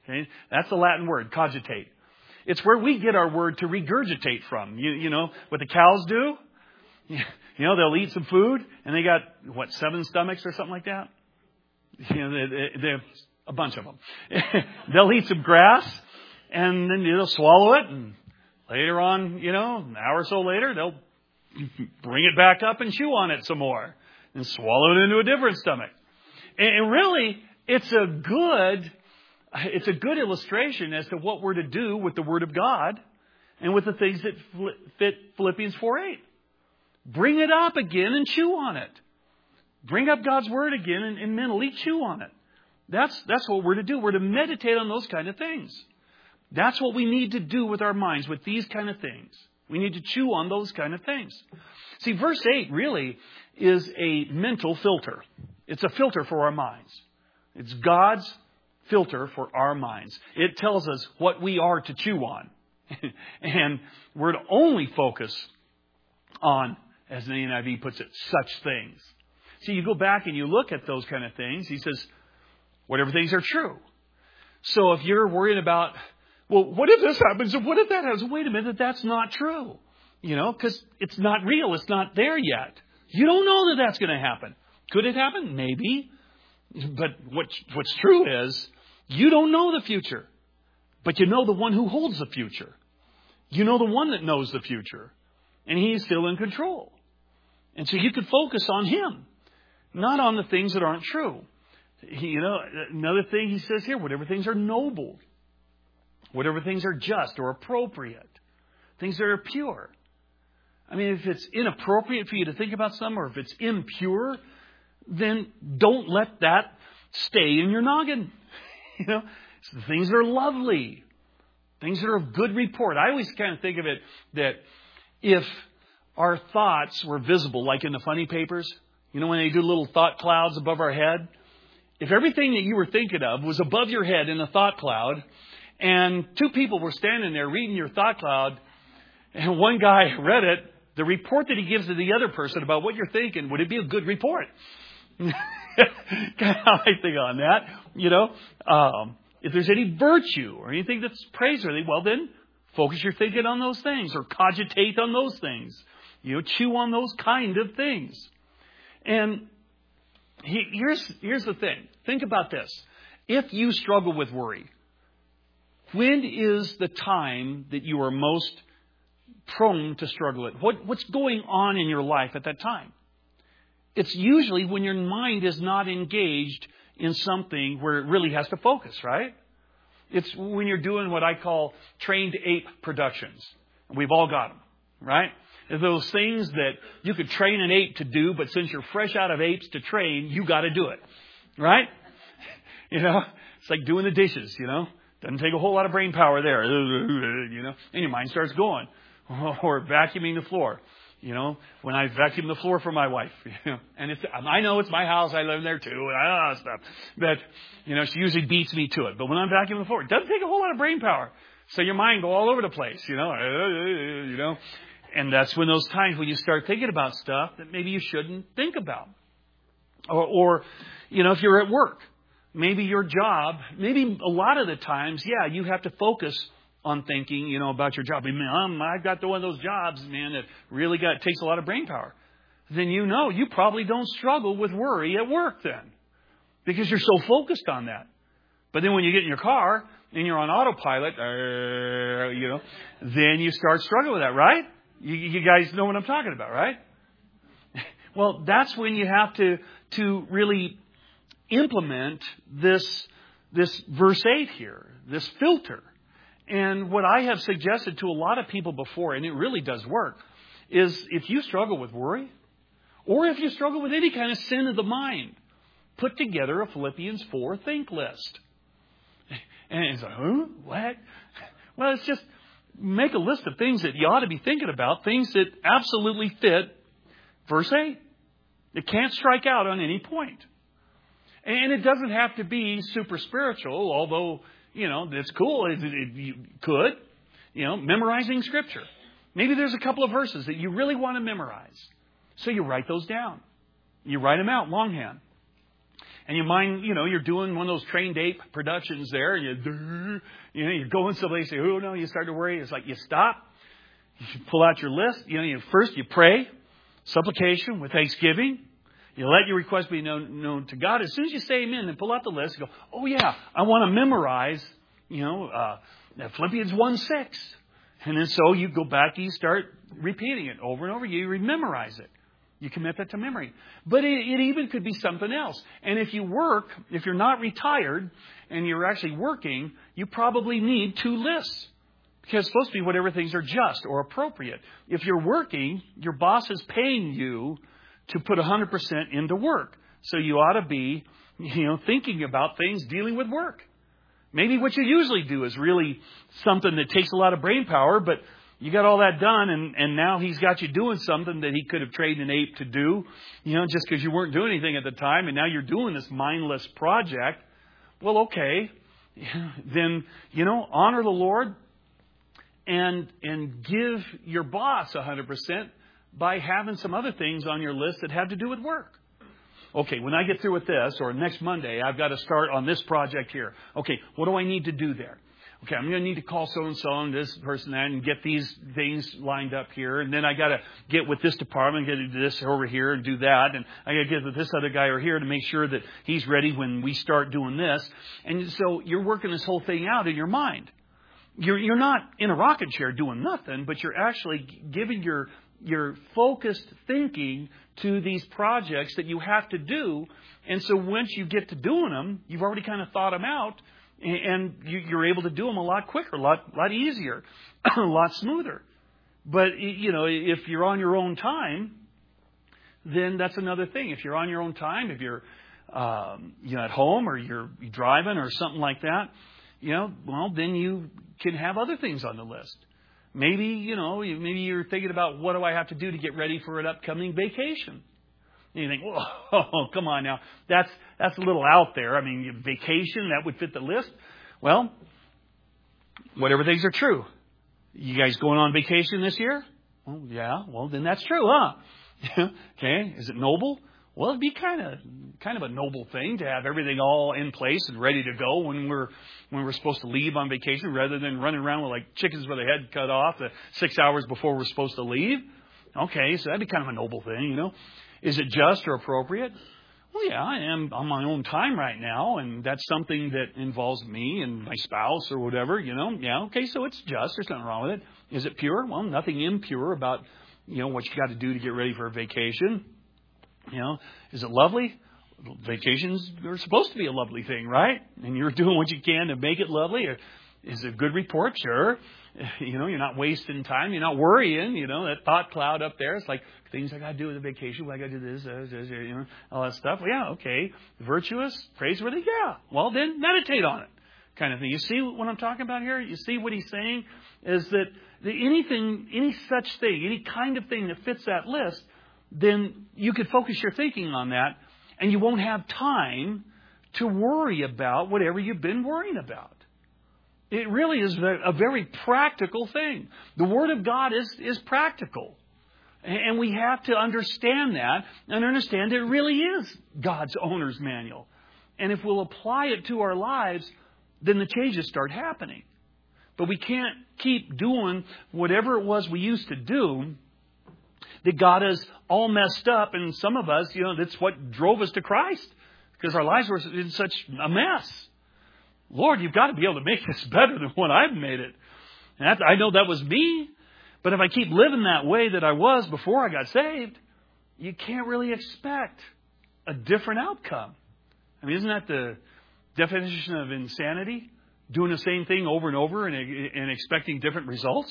Okay? That's the Latin word, cogitate. It's where we get our word to regurgitate from. You, you know what the cows do? You know, they'll eat some food and they got, what, seven stomachs or something like that? You know, they, they, they have a bunch of them. They'll eat some grass and then they'll swallow it. And later on, you know, an hour or so later, they'll bring it back up and chew on it some more and swallow it into a different stomach. And, and really, it's a good... It's a good illustration as to what we're to do with the Word of God and with the things that fit Philippians four eight. Bring it up again and chew on it. Bring up God's Word again and, and mentally chew on it. That's, that's what we're to do. We're to meditate on those kind of things. That's what we need to do with our minds, with these kind of things. We need to chew on those kind of things. See, verse eight really is a mental filter. It's a filter for our minds. It's God's filter for our minds. It tells us what we are to chew on. And we're to only focus on, as the N I V puts it, such things. See, you go back and you look at those kind of things. He says, whatever things are true. So if you're worried about, well, what if this happens? And what if that happens? Wait a minute, that's not true. You know, because it's not real. It's not there yet. You don't know that that's going to happen. Could it happen? Maybe. But what, what's true is, you don't know the future, but you know the one who holds the future. You know the one that knows the future, and He's still in control. And so you could focus on Him, not on the things that aren't true. He, you know, another thing He says here, whatever things are noble, whatever things are just or appropriate, things that are pure. I mean, if it's inappropriate for you to think about some, or if it's impure, then don't let that stay in your noggin. You know, it's the things that are lovely, things that are of good report. I always kind of think of it that if our thoughts were visible, like in the funny papers, you know, when they do little thought clouds above our head, if everything that you were thinking of was above your head in a thought cloud, and two people were standing there reading your thought cloud, and one guy read it, the report that he gives to the other person about what you're thinking, would it be a good report? Kind of how I think on that. You know, um, if there's any virtue or anything that's praiseworthy, well then focus your thinking on those things or cogitate on those things. You know, chew on those kind of things. And he, here's here's the thing. Think about this. If you struggle with worry, when is the time that you are most prone to struggle with? What, what's going on in your life at that time? It's usually when your mind is not engaged in something where it really has to focus, right? It's when you're doing what I call trained ape productions. We've all got them, right? It's those things that you could train an ape to do, but since you're fresh out of apes to train, you got to do it, right? You know, it's like doing the dishes, you know. Doesn't take a whole lot of brain power there, you know. And your mind starts going. Or vacuuming the floor. You know, when I vacuum the floor for my wife, you know, and it's, I know it's my house, I live there too, and I know that stuff. But, you know, she usually beats me to it. But when I'm vacuuming the floor, it doesn't take a whole lot of brain power. So your mind go all over the place, you know, you know. And that's when those times when you start thinking about stuff that maybe you shouldn't think about. Or, or, you know, if you're at work, maybe your job, maybe a lot of the times, yeah, you have to focus on thinking, you know, about your job. I mean, um, I've got one of those jobs, man, that really got takes a lot of brain power. Then you know you probably don't struggle with worry at work then, because you're so focused on that. But then when you get in your car and you're on autopilot, uh, you know, then you start struggling with that, right? You, you guys know what I'm talking about, right? Well, that's when you have to to really implement this this verse eight here, this filter. And what I have suggested to a lot of people before, and it really does work, is if you struggle with worry, or if you struggle with any kind of sin of the mind, put together a Philippians four think list. And it's like, huh? What? Well, it's just make a list of things that you ought to be thinking about, things that absolutely fit verse eight. It can't strike out on any point. And it doesn't have to be super spiritual, although, you know, it's cool. It, it, you could, you know, memorizing Scripture. Maybe there's a couple of verses that you really want to memorize. So you write those down. You write them out longhand. And you mind, you know, you're doing one of those trained ape productions there, and you, you know, you're going someplace, you say, oh no, you start to worry. It's like you stop, you pull out your list, you know, you first you pray, supplication with thanksgiving. You let your request be known, known to God. As soon as you say amen, then pull out the list and go, oh yeah, I want to memorize, you know, uh, Philippians one six. And then so you go back and you start repeating it over and over. You memorize it. You commit that to memory. But it, it even could be something else. And if you work, if you're not retired and you're actually working, you probably need two lists. Because it's supposed to be whatever things are just or appropriate. If you're working, your boss is paying you to put one hundred percent into work. So you ought to be, you know, thinking about things dealing with work. Maybe what you usually do is really something that takes a lot of brain power, but you got all that done, and, and now he's got you doing something that he could have trained an ape to do, you know, just because you weren't doing anything at the time, and now you're doing this mindless project. Well, okay, then, you know, honor the Lord and and give your boss one hundred percent by having some other things on your list that have to do with work. Okay, when I get through with this, or next Monday, I've got to start on this project here. Okay, what do I need to do there? Okay, I'm going to need to call so-and-so and this person and get these things lined up here. And then I got to get with this department, get this over here and do that. And I got to get with this other guy over here to make sure that he's ready when we start doing this. And so you're working this whole thing out in your mind. You're, you're not in a rocking chair doing nothing, but you're actually giving your your focused thinking to these projects that you have to do. And so once you get to doing them, you've already kind of thought them out, and you're able to do them a lot quicker, a lot, lot easier, a lot smoother. But, you know, if you're on your own time, then that's another thing. If you're on your own time, if you're, um, you know, at home or you're driving or something like that, you know, well, then you can have other things on the list. Maybe, you know, maybe you're thinking about what do I have to do to get ready for an upcoming vacation. And you think, oh, come on now. That's that's a little out there. I mean, vacation, that would fit the list. Well, whatever things are true. You guys going on vacation this year? Well, yeah. Well, then that's true, huh? Okay. Is it noble? Well, it'd be kind of kind of a noble thing to have everything all in place and ready to go when we're when we're supposed to leave on vacation, rather than running around with like chickens with their head cut off the six hours before we're supposed to leave. Okay, so that'd be kind of a noble thing, you know. Is it just or appropriate? Well, yeah, I am on my own time right now, and that's something that involves me and my spouse or whatever, you know. Yeah, okay, so it's just. There's nothing wrong with it. Is it pure? Well, nothing impure about, you know, what you got to do to get ready for a vacation. You know, is it lovely? Vacations are supposed to be a lovely thing, right? And you're doing what you can to make it lovely. Or is it a good report? Sure. You know, you're not wasting time. You're not worrying. You know, that thought cloud up there. It's like things I got to do with the vacation. Well, I got to do this, this, this, you know, all that stuff. Well, yeah, okay. Virtuous, praiseworthy. Yeah. Well, then meditate on it, kind of thing. You see what I'm talking about here? You see what he's saying is that the, anything, any such thing, any kind of thing that fits that list, then you could focus your thinking on that, and you won't have time to worry about whatever you've been worrying about. It really is a very practical thing. The Word of God is, is practical. And we have to understand that and understand it really is God's owner's manual. And if we'll apply it to our lives, then the changes start happening. But we can't keep doing whatever it was we used to do that got us all messed up. And some of us, you know, that's what drove us to Christ, because our lives were in such a mess. Lord, you've got to be able to make this better than what I've made it. And that, I know that was me. But if I keep living that way that I was before I got saved, you can't really expect a different outcome. I mean, isn't that the definition of insanity? Doing the same thing over and over and, and expecting different results?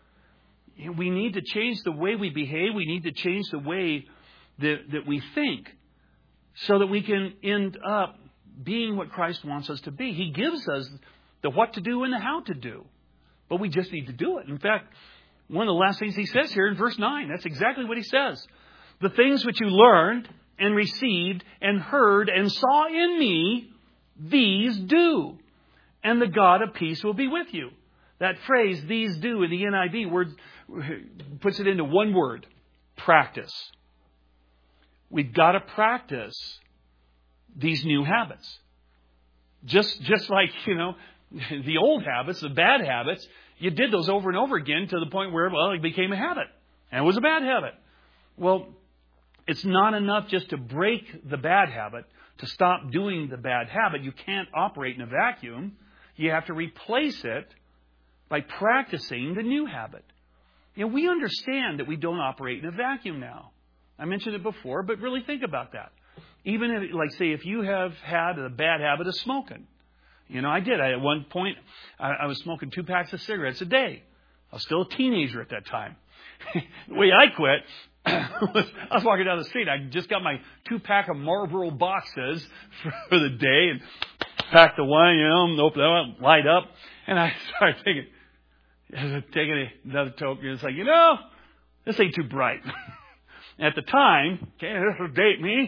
We need to change the way we behave. We need to change the way that, that we think so that we can end up being what Christ wants us to be. He gives us the what to do and the how to do. But we just need to do it. In fact, one of the last things he says here in verse nine, that's exactly what he says. The things which you learned and received and heard and saw in me, these do. And the God of peace will be with you. That phrase, these do, in the N I V word, puts it into one word, practice. We've got to practice these new habits. Just, just like, you know, the old habits, the bad habits, you did those over and over again to the point where, well, it became a habit. And it was a bad habit. Well, it's not enough just to break the bad habit, to stop doing the bad habit. You can't operate in a vacuum. You have to replace it by practicing the new habit. You know, we understand that we don't operate in a vacuum now. I mentioned it before, but really think about that. Even if, like, say, if you have had a bad habit of smoking. You know, I did. I, at one point, I, I was smoking two packs of cigarettes a day. I was still a teenager at that time. The way I quit, was, I was walking down the street. I just got my two pack of Marlboro boxes for the day and packed the one, you know, open it up, light up. And I started thinking, taking another toke, and it's like, you know, this ain't too bright. At the time, okay, this will date me,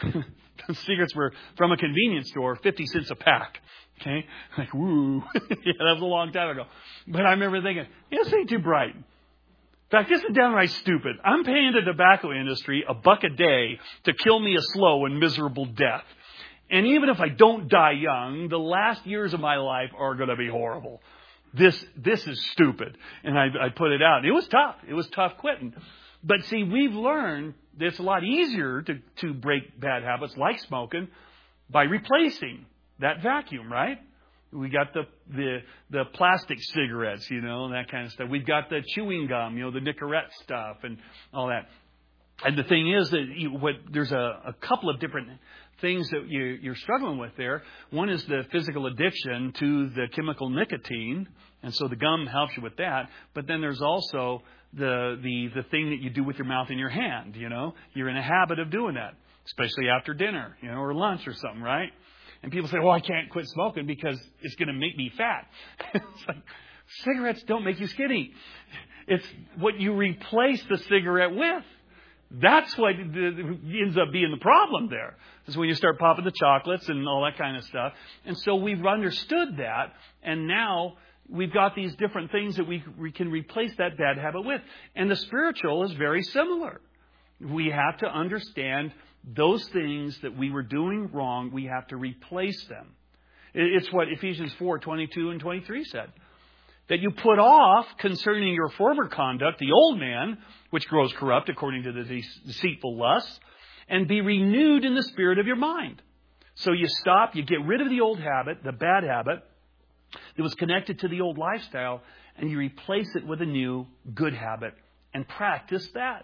the cigarettes were from a convenience store, fifty cents a pack. Okay, like, woo. Yeah, that was a long time ago. But I remember thinking, yeah, this ain't too bright. In fact, this is downright stupid. I'm paying the tobacco industry a buck a day to kill me a slow and miserable death. And even if I don't die young, the last years of my life are going to be horrible. This, this is stupid. And I, I put it out. It was tough. It was tough quitting. But see, we've learned that it's a lot easier to, to break bad habits like smoking by replacing that vacuum, right? We got the, the, the plastic cigarettes, you know, and that kind of stuff. We've got the chewing gum, you know, the Nicorette stuff and all that. And the thing is that you, what, there's a, a couple of different things that you, you're struggling with there. One is the physical addiction to the chemical nicotine. And so the gum helps you with that. But then there's also the, the, the thing that you do with your mouth and your hand, you know. You're in a habit of doing that, especially after dinner, you know, or lunch or something, right? And people say, well, I can't quit smoking because it's going to make me fat. It's like, cigarettes don't make you skinny. It's what you replace the cigarette with. That's what ends up being the problem there. Is when you start popping the chocolates and all that kind of stuff. And so we've understood that. And now we've got these different things that we, we can replace that bad habit with. And the spiritual is very similar. We have to understand those things that we were doing wrong, we have to replace them. It's what Ephesians four, twenty-two and twenty-three said. That you put off concerning your former conduct, the old man, which grows corrupt according to the deceitful lusts, and be renewed in the spirit of your mind. So you stop, you get rid of the old habit, the bad habit that was connected to the old lifestyle, and you replace it with a new good habit and practice that.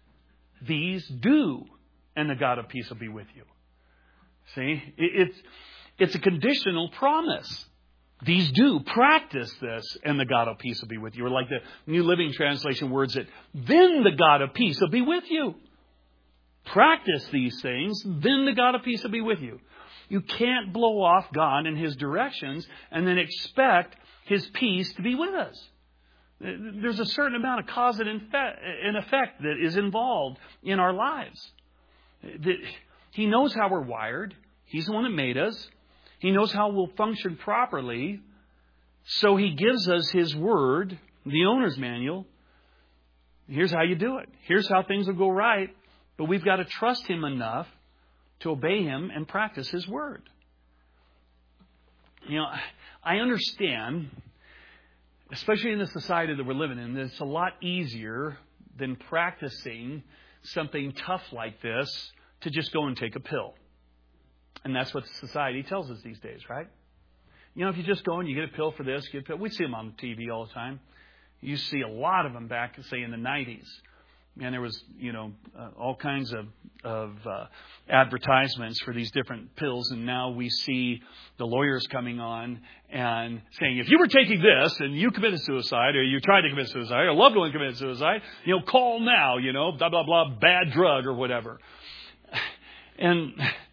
These do. And the God of peace will be with you. See, it's, it's a conditional promise. These do. Practice this, and the God of peace will be with you. Or like the New Living Translation words it, then the God of peace will be with you. Practice these things, then the God of peace will be with you. You can't blow off God and His directions and then expect His peace to be with us. There's a certain amount of cause and effect that is involved in our lives. He knows how we're wired. He's the one that made us. He knows how we'll function properly. So He gives us His Word, the owner's manual. Here's how you do it. Here's how things will go right. But we've got to trust Him enough to obey Him and practice His Word. You know, I understand, especially in the society that we're living in, that it's a lot easier than practicing something tough like this to just go and take a pill. And that's what society tells us these days, right? You know, if you just go and you get a pill for this, get a pill. We see them on T V all the time. You see a lot of them back, say, in the nineties. And there was, you know, uh, all kinds of, of uh, advertisements for these different pills. And now we see the lawyers coming on and saying, if you were taking this and you committed suicide or you tried to commit suicide or a loved one committed suicide, you know, call now, you know, blah, blah, blah, bad drug or whatever. And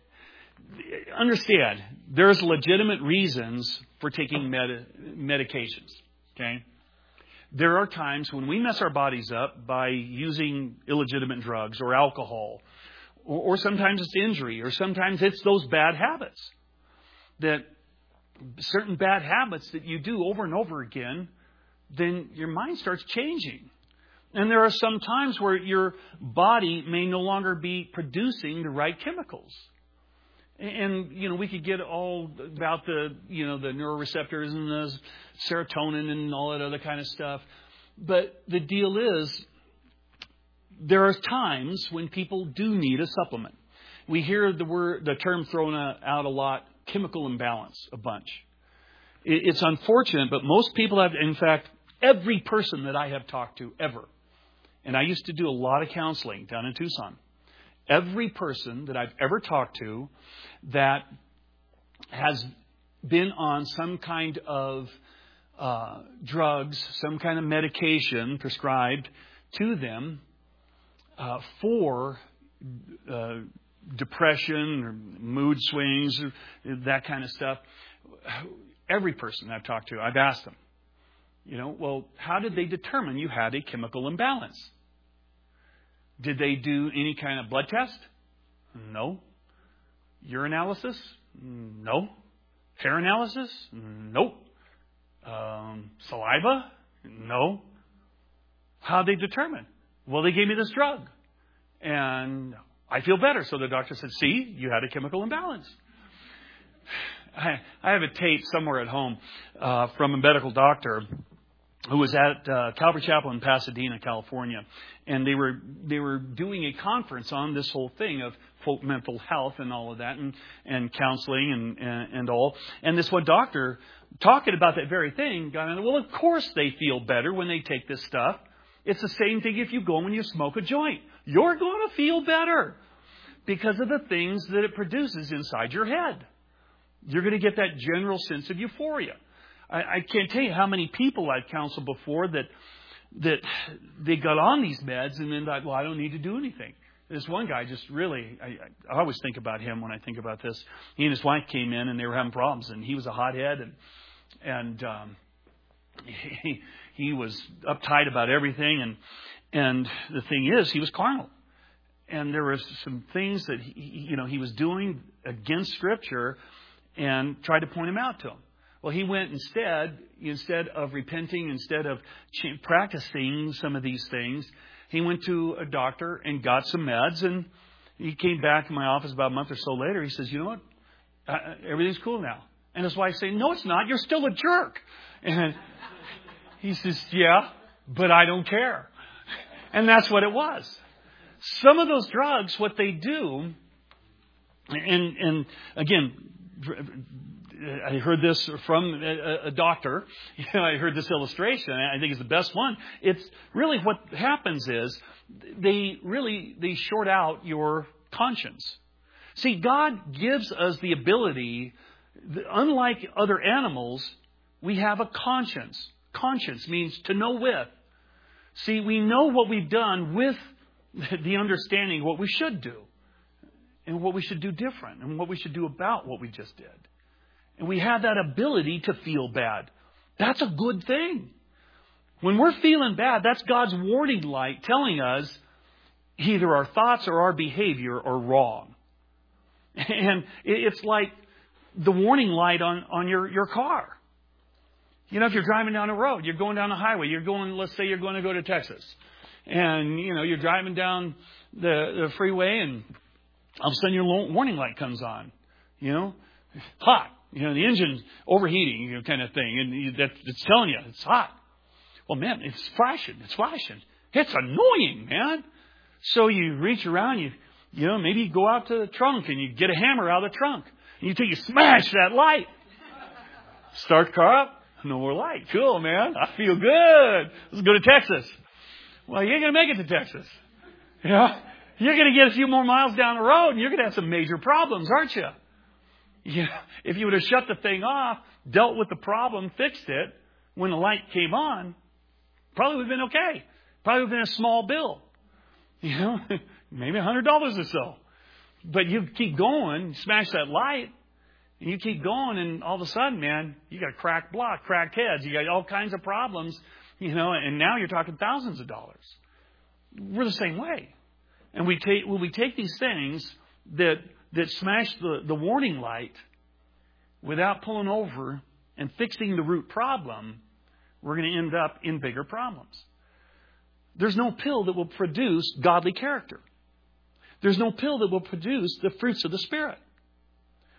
understand, there's legitimate reasons for taking med- medications, okay? There are times when we mess our bodies up by using illegitimate drugs or alcohol, or, or sometimes it's injury, or sometimes it's those bad habits. That certain bad habits that you do over and over again, then your mind starts changing. And there are some times where your body may no longer be producing the right chemicals. And, you know, we could get all about the, you know, the neuroreceptors and the serotonin and all that other kind of stuff. But the deal is, there are times when people do need a supplement. We hear the word, the term thrown out a lot, chemical imbalance, a bunch. It's unfortunate, but most people have, in fact, every person that I have talked to ever, and I used to do a lot of counseling down in Tucson, every person that I've ever talked to that has been on some kind of uh, drugs, some kind of medication prescribed to them uh, for uh, depression or mood swings, or that kind of stuff. Every person I've talked to, I've asked them, you know, well, how did they determine you had a chemical imbalance? Did they do any kind of blood test? No. Urinalysis? No. Hair analysis? Nope. Um, saliva? No. How'd they determine? Well, they gave me this drug. And I feel better. So the doctor said, see, you had a chemical imbalance. I, I have a tape somewhere at home uh, from a medical doctor who was at uh, Calvary Chapel in Pasadena, California, and they were they were doing a conference on this whole thing of quote mental health and all of that, and and counseling and and, and all. And this one doctor talking about that very thing got in. Well, of course they feel better when they take this stuff. It's the same thing if you go and you smoke a joint. You're going to feel better because of the things that it produces inside your head. You're going to get that general sense of euphoria. I, I can't tell you how many people I've counseled before that that they got on these meds and then thought, well, I don't need to do anything. This one guy just really, I, I always think about him when I think about this. He and his wife came in and they were having problems, and he was a hothead, and and um, he he was uptight about everything, and and the thing is, he was carnal, and there was some things that he, you know he was doing against Scripture, and tried to point him out to him. Well, he went instead, instead of repenting, instead of practicing some of these things, he went to a doctor and got some meds. And he came back to my office about a month or so later. He says, you know what? Uh, everything's cool now. And his wife saying, no, it's not. You're still a jerk. And he says, yeah, but I don't care. And that's what it was. Some of those drugs, what they do, and, and again, I heard this from a, a doctor. You know, I heard this illustration. I think it's the best one. It's really what happens is they really they short out your conscience. See, God gives us the ability. Unlike other animals, we have a conscience. Conscience means to know with. See, we know what we've done with the understanding of what we should do, and what we should do different, and what we should do about what we just did. And we have that ability to feel bad. That's a good thing. When we're feeling bad, that's God's warning light telling us either our thoughts or our behavior are wrong. And it's like the warning light on, on your, your car. You know, if you're driving down the road, you're going down the highway, you're going, let's say you're going to go to Texas. And, you know, you're driving down the, the freeway, and all of a sudden your warning light comes on. You know, hot. You know, the engine's overheating, you know, kind of thing. And you, that, it's telling you it's hot. Well, man, it's flashing. It's flashing. It's annoying, man. So you reach around, you, you know, maybe you go out to the trunk and you get a hammer out of the trunk. And you take, you smash that light. Start the car up. No more light. Cool, man. I feel good. Let's go to Texas. Well, you ain't going to make it to Texas. You know, you're going to get a few more miles down the road and you're going to have some major problems, aren't you? You know, if you would have shut the thing off, dealt with the problem, fixed it, when the light came on, probably would have been okay. Probably would have been a small bill. You know, maybe a hundred dollars or so. But you keep going, smash that light, and you keep going, and all of a sudden, man, you got a cracked block, cracked heads, you got all kinds of problems, you know, and now you're talking thousands of dollars. We're the same way. And we take, when we take these things that that smash the, the warning light without pulling over and fixing the root problem, we're going to end up in bigger problems. There's no pill that will produce godly character. There's no pill that will produce the fruits of the Spirit.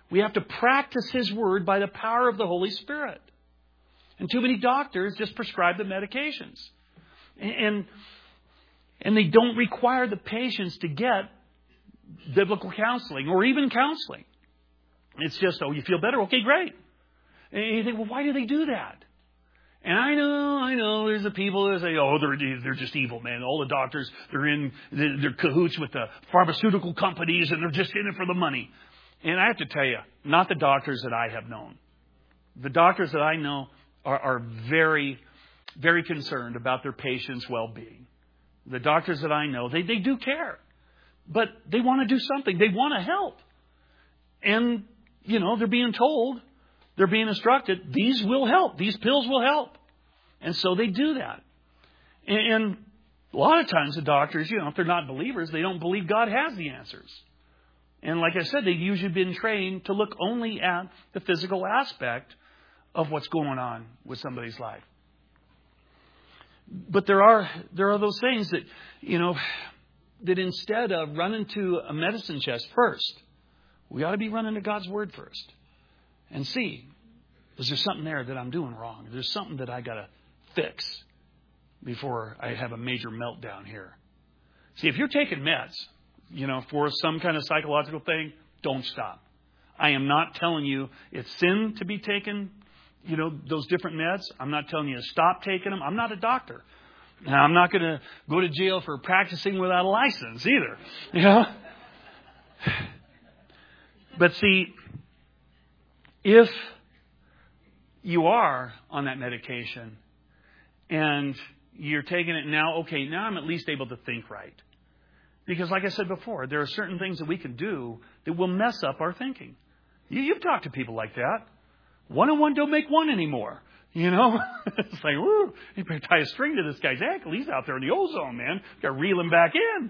We have to practice His Word by the power of the Holy Spirit. And too many doctors just prescribe the medications. And, and they don't require the patients to get biblical counseling or even counseling. It's just, oh, you feel better? Okay, great. And you think, well, why do they do that? And I know, I know, there's the people that say, oh, they're they're just evil, man. All the doctors, they're in, they're cahoots with the pharmaceutical companies, and they're just in it for the money. And I have to tell you, not the doctors that I have known. The doctors that I know are, are very, very concerned about their patients' well-being. The doctors that I know, they, they do care. But they want to do something. They want to help. And, you know, they're being told, they're being instructed, these will help. These pills will help. And so they do that. And, and a lot of times the doctors, you know, if they're not believers, they don't believe God has the answers. And like I said, they've usually been trained to look only at the physical aspect of what's going on with somebody's life. But there are there are those things that, you know, that instead of running to a medicine chest first, we ought to be running to God's Word first and see, is there something there that I'm doing wrong? Is there something that I got to fix before I have a major meltdown here? See, if you're taking meds, you know, for some kind of psychological thing, don't stop. I am not telling you it's sin to be taking, you know, those different meds. I'm not telling you to stop taking them. I'm not a doctor. Now, I'm not going to go to jail for practicing without a license either. You know? But see, if you are on that medication and you're taking it now, okay, now I'm at least able to think right. Because like I said before, there are certain things that we can do that will mess up our thinking. You, you've talked to people like that. One and one don't make one anymore. You know? It's like, woo, you better tie a string to this guy's ankle. He's out there in the ozone, man. Got to reel him back in.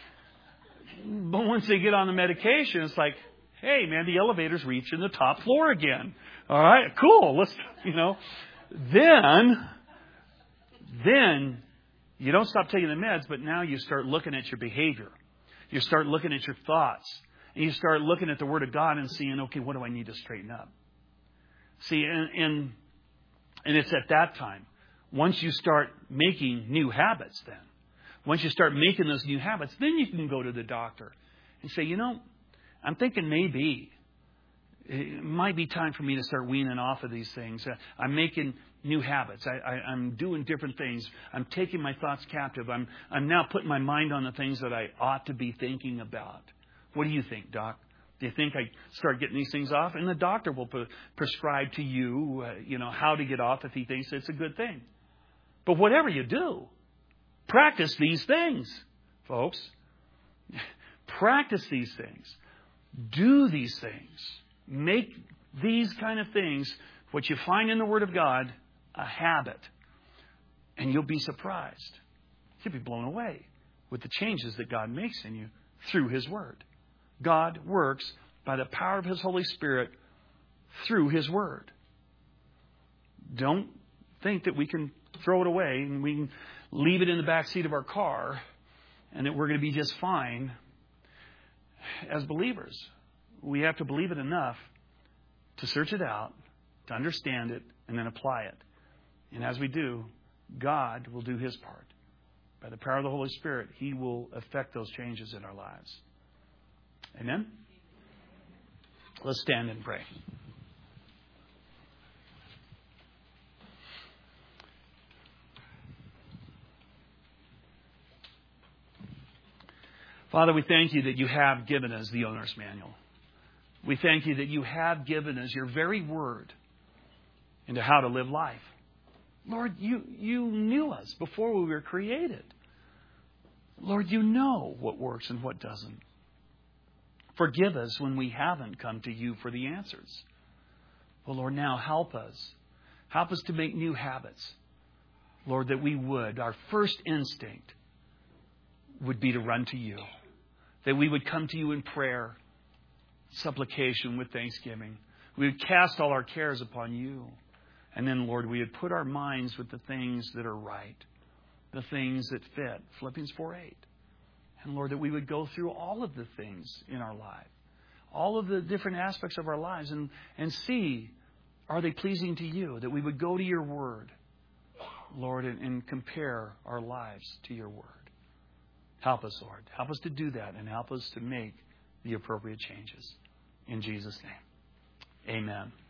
But once they get on the medication, it's like, hey, man, the elevator's reaching the top floor again. All right, cool. Let's, you know. Then, then you don't stop taking the meds, but now you start looking at your behavior. You start looking at your thoughts. And you start looking at the Word of God and seeing, okay, what do I need to straighten up? See, and, and, and it's at that time, once you start making new habits then, once you start making those new habits, then you can go to the doctor and say, you know, I'm thinking maybe it might be time for me to start weaning off of these things. I'm making new habits. I, I, I'm doing different things. I'm taking my thoughts captive. I'm, I'm now putting my mind on the things that I ought to be thinking about. What do you think, Doc? Do you think I start getting these things off? And the doctor will pre- prescribe to you, uh, you know, how to get off if he thinks it's a good thing. But whatever you do, practice these things, folks. Practice these things. Do these things. Make these kind of things, what you find in the Word of God, a habit. And you'll be surprised. You'll be blown away with the changes that God makes in you through His Word. God works by the power of His Holy Spirit through His Word. Don't think that we can throw it away and we can leave it in the back seat of our car and that we're going to be just fine. As believers, we have to believe it enough to search it out, to understand it, and then apply it. And as we do, God will do His part. By the power of the Holy Spirit, He will effect those changes in our lives. Amen? Let's stand and pray. Father, we thank You that You have given us the owner's manual. We thank You that You have given us Your very word into how to live life. Lord, You, you knew us before we were created. Lord, You know what works and what doesn't. Forgive us when we haven't come to You for the answers. Well, Lord, now help us. Help us to make new habits. Lord, that we would, our first instinct would be to run to You. That we would come to You in prayer, supplication with thanksgiving. We would cast all our cares upon You. And then, Lord, we would put our minds with the things that are right. The things that fit. Philippians four eight. And Lord, that we would go through all of the things in our life. all of the different aspects of our lives and, and see, are they pleasing to you? That we would go to your word, Lord, and, and compare our lives to your word. Help us, Lord. Help us to do that and help us to make the appropriate changes. In Jesus' name, amen.